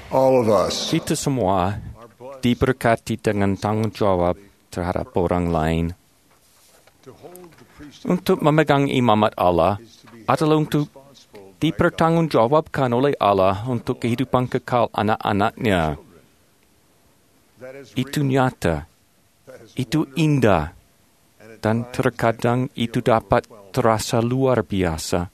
All of us. Kita semua diberkati dengan tanggung jawab terhadap orang lain. Untuk memegang imamat Allah adalah untuk dipertanggungjawabkan oleh Allah untuk kehidupan kekal anak-anaknya. Itu nyata, itu indah, dan terkadang itu dapat terasa luar biasa.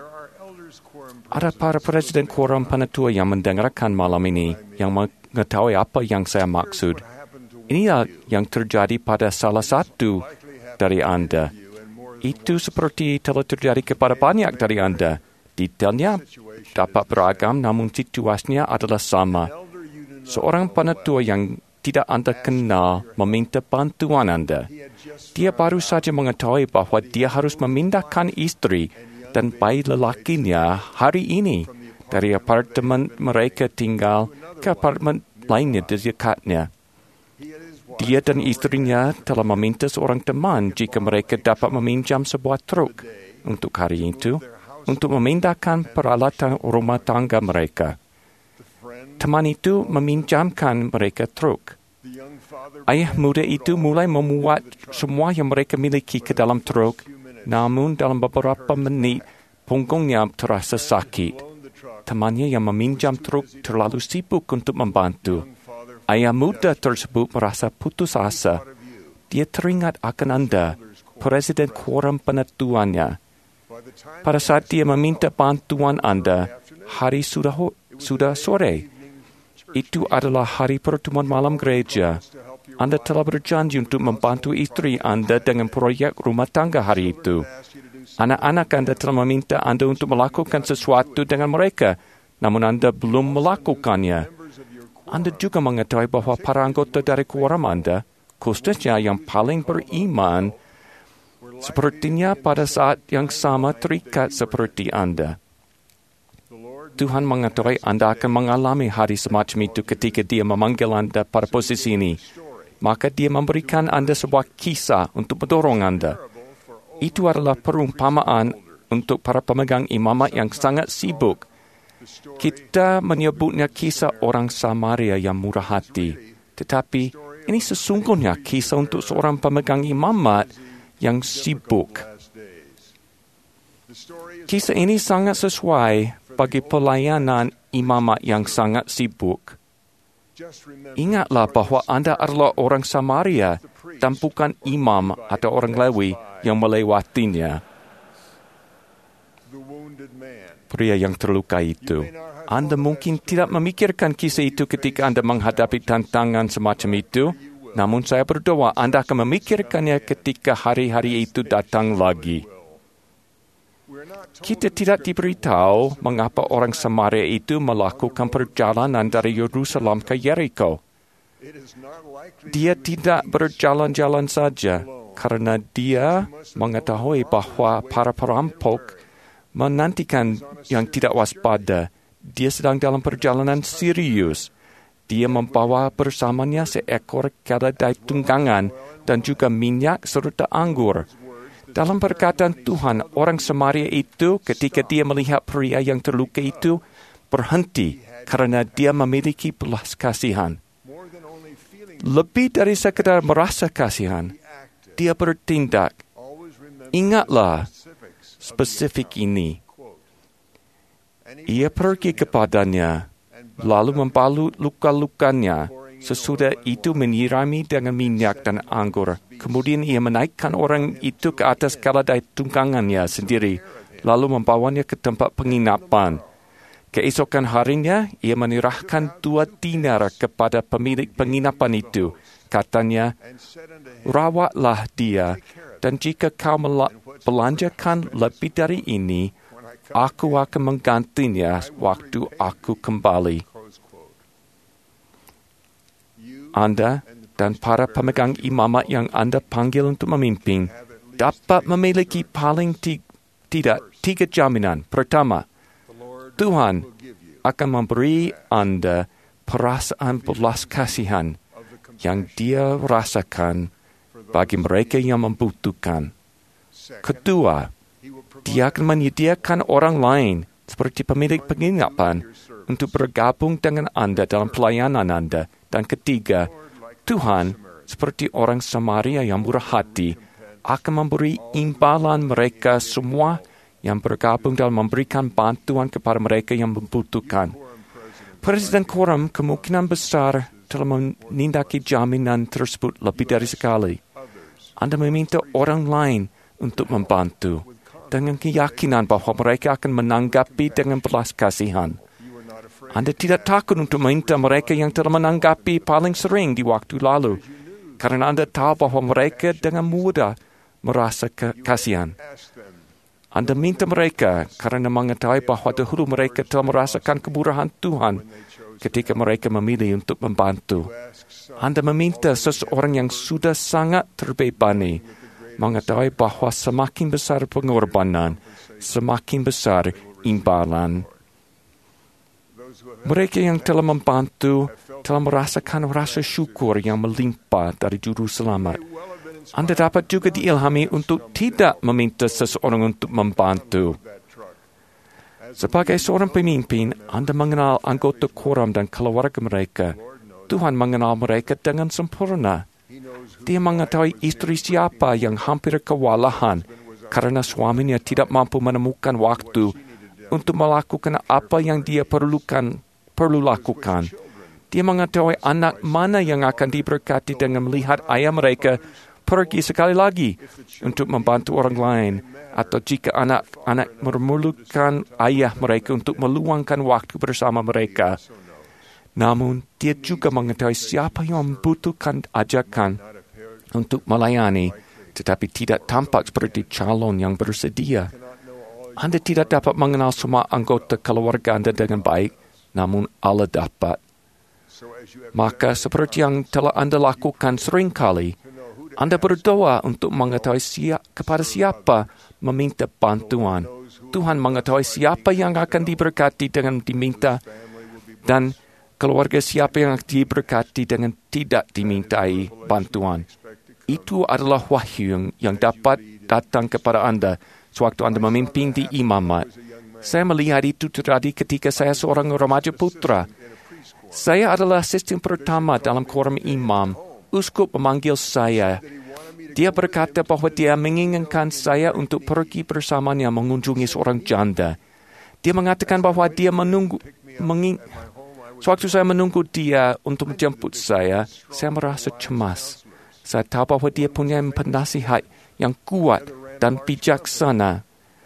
Ada para presiden quorum penatua yang mendengarkan malam ini, yang mengetahui apa yang saya maksud. Inilah yang terjadi pada salah satu dari Anda. Itu seperti telah terjadi kepada banyak dari Anda. Detailnya dapat beragam, namun situasinya adalah sama. Seorang penatua yang tidak Anda kenal meminta bantuan Anda. Dia baru saja mengetahui bahwa dia harus memindahkan istri dan bayi lelakinya hari ini dari apartemen mereka tinggal ke apartemen lainnya di dekatnya. Dia dan istrinya telah meminta seorang teman jika mereka dapat meminjam sebuah truk untuk hari itu, untuk memindahkan peralatan rumah tangga mereka. Teman itu meminjamkan mereka truk. Ayah muda itu mulai memuat semua yang mereka miliki ke dalam truk, namun dalam beberapa menit punggungnya terasa sakit. Temannya yang meminjam truk terlalu sibuk untuk membantu. Ayah muda tersebut merasa putus asa. Dia teringat akan Anda, presiden quorum penatuannya. Pada saat dia meminta bantuan Anda, hari sudah sore. Itu adalah hari pertemuan malam gereja. Anda telah berjanji untuk membantu istri Anda dengan proyek rumah tangga hari itu. Anak-anak Anda telah meminta Anda untuk melakukan sesuatu dengan mereka, namun Anda belum melakukannya. Anda juga mengetahui bahwa para anggota dari quorum Anda, khususnya yang paling beriman, sepertinya pada saat yang sama terikat seperti Anda. Tuhan mengetahui Anda akan mengalami hari semacam itu ketika Dia memanggil Anda pada posisi ini. Maka Dia memberikan Anda sebuah kisah untuk mendorong Anda. Itu adalah perumpamaan untuk para pemegang imamat yang sangat sibuk. Kita menyebutnya kisah orang Samaria yang murah hati. Tetapi ini sesungguhnya kisah untuk seorang pemegang imamat yang sibuk. Kisah ini sangat sesuai bagi pelayanan imamat yang sangat sibuk. Ingatlah bahwa Anda adalah orang Samaria dan bukan imam atau orang Lewi yang melewatinya. Pria yang terluka itu. Anda mungkin tidak memikirkan kisah itu ketika Anda menghadapi tantangan semacam itu, namun saya berdoa Anda akan memikirkannya ketika hari-hari itu datang lagi. Kita tidak diberitahu mengapa orang Samaria itu melakukan perjalanan dari Yerusalem ke Jericho. Dia tidak berjalan-jalan saja, karena dia mengetahui bahwa para perampok menantikan yang tidak waspada. Dia sedang dalam perjalanan serius. Dia membawa bersamanya seekor keledai tunggangan dan juga minyak serta anggur. Dalam perkataan Tuhan, orang Samaria itu ketika dia melihat pria yang terluka itu berhenti karena dia memiliki belas kasihan. Lebih dari sekedar merasa kasihan, dia bertindak. Ingatlah spesifik ini. Ia pergi kepadanya, lalu membalut luka-lukanya. Sesudah itu menyirami dengan minyak dan anggur. Kemudian ia menaikkan orang itu ke atas keledai tunggangannya sendiri, lalu membawanya ke tempat penginapan. Keesokan harinya, ia menyerahkan 2 dinar kepada pemilik penginapan itu. Katanya, rawatlah dia, dan jika kau belanjakan lebih dari ini, aku akan menggantinya waktu aku kembali. Anda dan para pemegang imamat yang Anda panggil untuk memimpin dapat memiliki paling tidak 3 jaminan. Pertama, Tuhan akan memberi Anda perasaan belas kasihan yang Dia rasakan bagi mereka yang membutuhkan. Kedua, Dia akan menyediakan orang lain seperti pemilik penginapan untuk bergabung dengan Anda dalam pelayanan Anda. Dan ketiga, Tuhan, seperti orang Samaria yang murah hati, akan memberi imbalan mereka semua yang bergabung dalam memberikan bantuan kepada mereka yang membutuhkan. Presiden Quorum kemungkinan besar telah menindaki jaminan tersebut lebih dari sekali. Anda meminta orang lain untuk membantu dengan keyakinan bahwa mereka akan menanggapi dengan belas kasihan. Anda tidak takut untuk meminta mereka yang telah menanggapi paling sering di waktu lalu, karena Anda tahu bahwa mereka dengan mudah merasa kasihan. Anda minta mereka karena mengetahui bahwa dahulu mereka telah merasakan kemurahan Tuhan ketika mereka memilih untuk membantu. Anda meminta seseorang yang sudah sangat terbebani mengetahui bahwa semakin besar pengorbanan, semakin besar imbalan. Mereka yang telah membantu telah merasakan rasa syukur yang melimpah dari Juru Selamat. Anda dapat juga diilhami untuk tidak meminta seseorang untuk membantu. Sebagai seorang pemimpin, Anda mengenal anggota Quorum dan keluarga mereka. Tuhan mengenal mereka dengan sempurna. Dia mengetahui istri siapa yang hampir kewalahan karena suaminya tidak mampu menemukan waktu untuk melakukan apa yang dia perlu lakukan. Dia mengetahui anak mana yang akan diberkati dengan melihat ayah mereka pergi sekali lagi untuk membantu orang lain, atau jika anak-anak memerlukan ayah mereka untuk meluangkan waktu bersama mereka. Namun, dia juga mengetahui siapa yang membutuhkan ajakan untuk melayani, tetapi tidak tampak seperti calon yang bersedia. Anda tidak dapat mengenal semua anggota keluarga Anda dengan baik, namun Allah dapat. Maka, seperti yang telah Anda lakukan seringkali, Anda berdoa untuk mengetahui kepada siapa meminta bantuan. Tuhan mengetahui siapa yang akan diberkati dengan diminta, dan keluarga siapa yang diberkati dengan tidak dimintai bantuan. Itu adalah wahyu yang dapat datang kepada Anda sewaktu Anda memimpin di imamat. Saya melihat itu terjadi ketika saya seorang remaja putra. Saya adalah asisten pertama dalam Quorum imam. Uskup memanggil saya. Dia berkata bahwa dia menginginkan saya untuk pergi bersamanya mengunjungi seorang janda. Dia mengatakan bahwa dia sewaktu saya menunggu dia untuk menjemput saya merasa cemas. Saya tahu bahwa dia punya penasihat yang kuat dan bijaksana.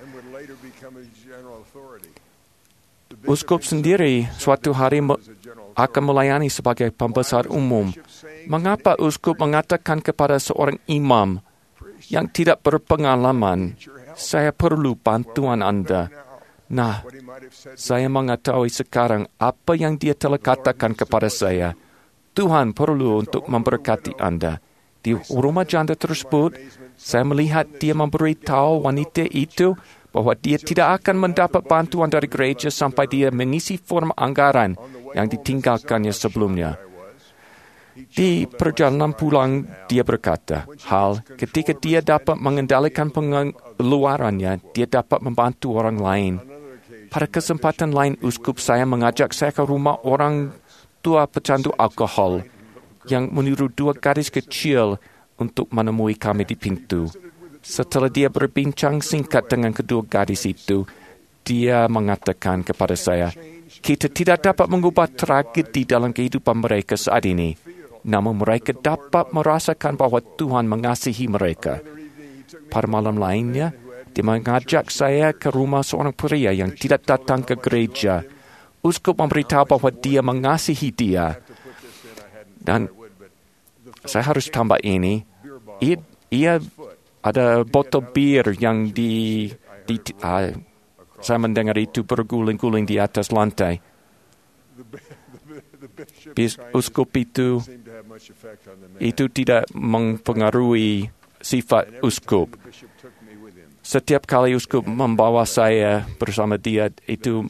Uskup sendiri suatu hari akan melayani sebagai pembesar umum. Mengapa uskup mengatakan kepada seorang imam yang tidak berpengalaman, saya perlu bantuan Anda? Nah, saya mengetahui sekarang apa yang dia telah katakan kepada saya. Tuhan perlu untuk memberkati Anda. Di rumah janda tersebut, saya melihat dia memberitahu wanita itu bahwa dia tidak akan mendapat bantuan dari gereja sampai dia mengisi form anggaran yang ditinggalkannya sebelumnya. Di perjalanan pulang, dia berkata, ketika dia dapat mengendalikan pengeluarannya, dia dapat membantu orang lain. Pada kesempatan lain, uskup saya mengajak saya ke rumah orang tua pecandu alkohol yang meniru 2 gadis kecil untuk menemui kami di pintu. Setelah dia berbincang singkat dengan kedua gadis itu, dia mengatakan kepada saya, kita tidak dapat mengubah tragedi dalam kehidupan mereka saat ini, namun mereka dapat merasakan bahwa Tuhan mengasihi mereka. Pada malam lainnya, dia mengajak saya ke rumah seorang pria yang tidak datang ke gereja. Uskup memberitahu bahwa dia mengasihi dia. Dan saya harus tambah ini, ia ada botol bir yang saya mendengar itu berguling-guling di atas lantai. Uskup itu tidak mempengaruhi sifat uskup. Setiap kali uskup membawa saya bersama dia, itu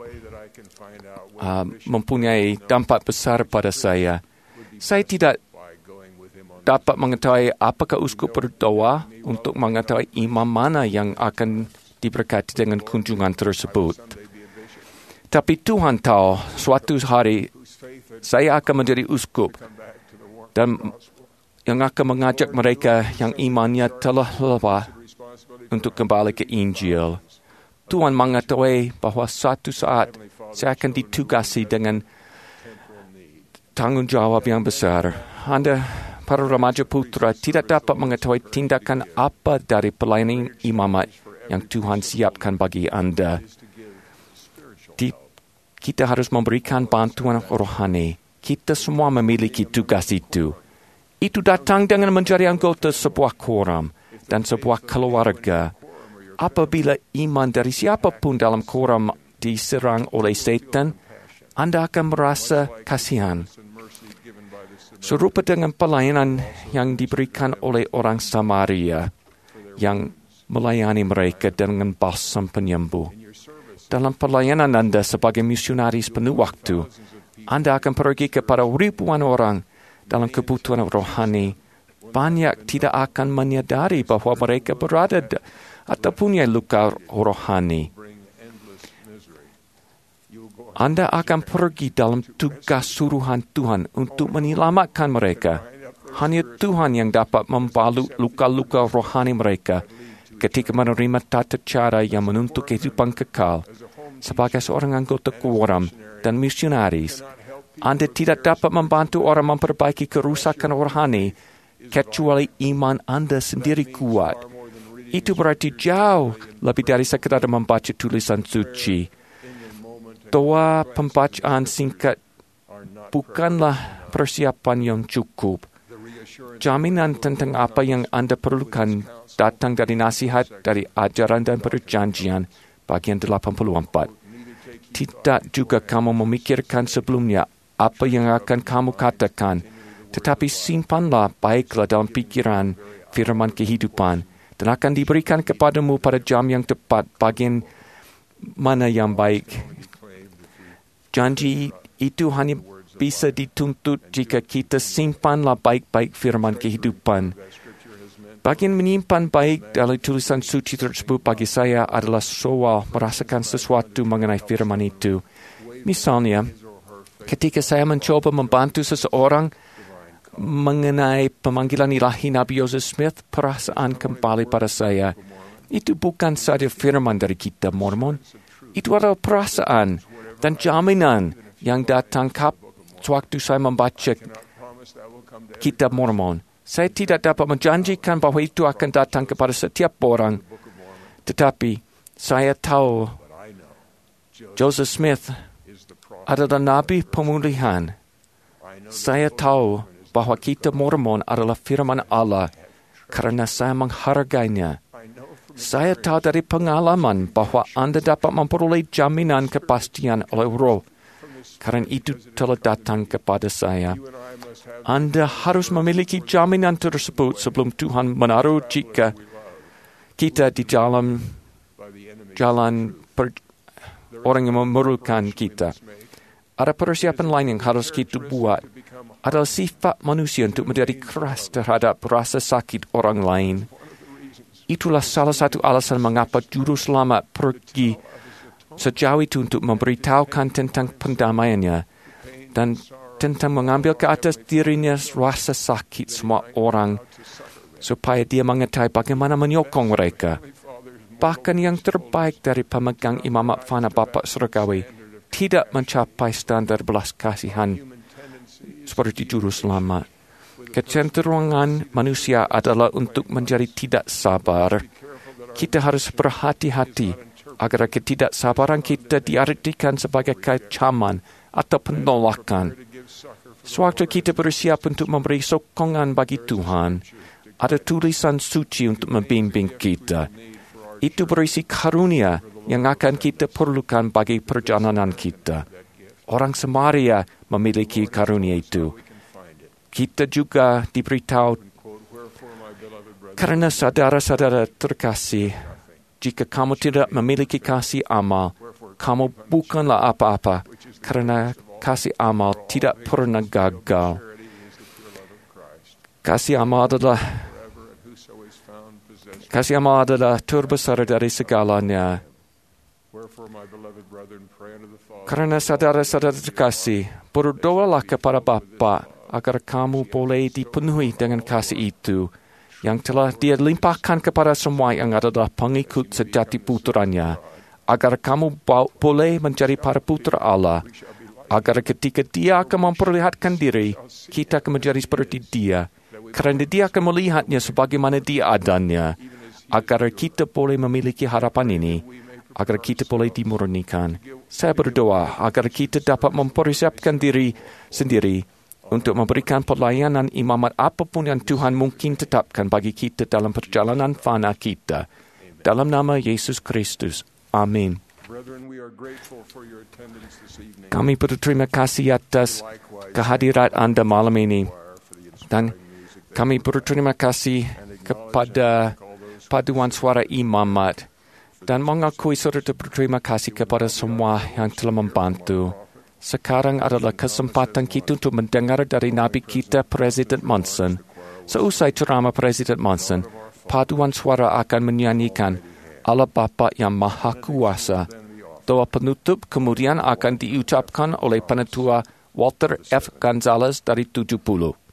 mempunyai dampak besar pada saya. Saya tidak dapat mengetahui apakah uskup berdoa untuk mengetahui imam mana yang akan diberkati dengan kunjungan tersebut. Tapi Tuhan tahu suatu hari saya akan menjadi uskup dan yang akan mengajak mereka yang imannya telah lepas untuk kembali ke Injil. Tuhan mengetahui bahwa suatu saat saya akan ditugasi dengan tanggung jawab yang besar. Anda, para remaja putra, tidak dapat mengetahui tindakan apa dari pelayanan imamat yang Tuhan siapkan bagi Anda. Kita harus memberikan bantuan rohani. Kita semua memiliki tugas itu. Itu datang dengan menjadi anggota sebuah koram dan sebuah keluarga. Apabila iman dari siapapun dalam koram diserang oleh setan, Anda akan merasa kasihan. Serupa dengan pelayanan yang diberikan oleh orang Samaria yang melayani mereka dengan balsam penyembuh. Dalam pelayanan Anda sebagai misionaris penuh waktu, Anda akan pergi kepada ribuan orang dalam kebutuhan rohani. Banyak tidak akan menyadari bahwa mereka berada atau punya luka rohani. Anda akan pergi dalam tugas suruhan Tuhan untuk menyelamatkan mereka. Hanya Tuhan yang dapat membalut luka-luka rohani mereka ketika menerima tata cara yang menuntut kehidupan kekal. Sebagai seorang anggota koram dan misionaris, Anda tidak dapat membantu orang memperbaiki kerusakan rohani kecuali iman Anda sendiri kuat. Itu berarti jauh lebih dari sekadar membaca tulisan suci. Doa pembacaan singkat bukanlah persiapan yang cukup. Jaminan tentang apa yang Anda perlukan datang dari nasihat, dari ajaran dan perjanjian, bagian 84. Tidak juga kamu memikirkan sebelumnya apa yang akan kamu katakan, tetapi simpanlah baiklah dalam pikiran firman kehidupan, dan akan diberikan kepadamu pada jam yang tepat bagian mana yang baik. Janji itu hanya bisa dituntut jika kita simpanlah baik-baik firman kehidupan. Bagian menyimpan baik dalam tulisan suci tersebut bagi saya adalah soal merasakan sesuatu mengenai firman itu. Misalnya, ketika saya mencoba membantu seseorang mengenai pemanggilan ilahi Nabi Joseph Smith, perasaan kembali pada saya. Itu bukan saja firman dari kitab Mormon. Itu adalah perasaan dan jaminan yang datang sewaktu saya membaca kitab Mormon. Saya tidak dapat menjanjikan bahwa itu akan datang kepada setiap orang. Tetapi saya tahu Joseph Smith adalah nabi pemulihan. Saya tahu bahwa kitab Mormon adalah firman Allah karena saya menghargainya. Saya tahu dari pengalaman bahwa Anda dapat memperoleh jaminan kepastian oleh Roh. Karena itu telah datang kepada saya. Anda harus memiliki jaminan tersebut sebelum Tuhan menaruh jika kita di dalam jalan orang yang memerlukan kita. Ada persiapan lain yang harus kita buat. Adalah sifat manusia untuk menjadi keras terhadap rasa sakit orang lain. Itulah salah satu alasan mengapa juru selamat pergi sejauh itu untuk memberitahukan tentang pendamaiannya dan tentang mengambil ke atas dirinya rasa sakit semua orang supaya dia mengetahui bagaimana menyokong mereka. Bahkan yang terbaik dari pemegang imamat fana Bapak Surgawi tidak mencapai standar belas kasihan seperti juru selamat. Kecenderungan manusia adalah untuk menjadi tidak sabar. Kita harus berhati-hati agar ketidaksabaran kita diartikan sebagai kecaman atau penolakan. Sewaktu kita bersiap untuk memberi sokongan bagi Tuhan, ada tulisan suci untuk membimbing kita. Itu berisi karunia yang akan kita perlukan bagi perjalanan kita. Orang Samaria memiliki karunia itu. Kita juga diberitahu, karena saudara-saudara terkasih, jika kamu tidak memiliki kasih amal, kamu bukanlah apa-apa, karena kasih amal tidak pernah gagal. Kasih amal adalah terbesar dari segalanya. Karena saudara-saudara terkasih, berdoalah kepada Bapa agar kamu boleh dipenuhi dengan kasih itu yang telah Dia limpahkan kepada semua yang adalah pengikut sejati putranya, agar kamu boleh menjadi para putra Allah, agar ketika Dia akan memperlihatkan diri, kita akan menjadi seperti Dia, kerana Dia akan melihatnya sebagaimana Dia adanya, agar kita boleh memiliki harapan ini, agar kita boleh dimurnikan. Saya berdoa agar kita dapat mempersiapkan diri sendiri untuk memberikan pelayanan imamat apapun yang Tuhan mungkin tetapkan bagi kita dalam perjalanan fana kita. Dalam nama Yesus Kristus. Amin. Kami berterima kasih atas kehadiran Anda malam ini. Dan kami berterima kasih kepada paduan suara imamat. Dan mengakui serta berterima kasih kepada semua yang telah membantu. Sekarang adalah kesempatan kita untuk mendengar dari Nabi kita, Presiden Monson. Seusai ceramah Presiden Monson, paduan suara akan menyanyikan Allah Bapa yang Maha Kuasa. Doa penutup kemudian akan diucapkan oleh Penatua Walter F. Gonzalez dari 70.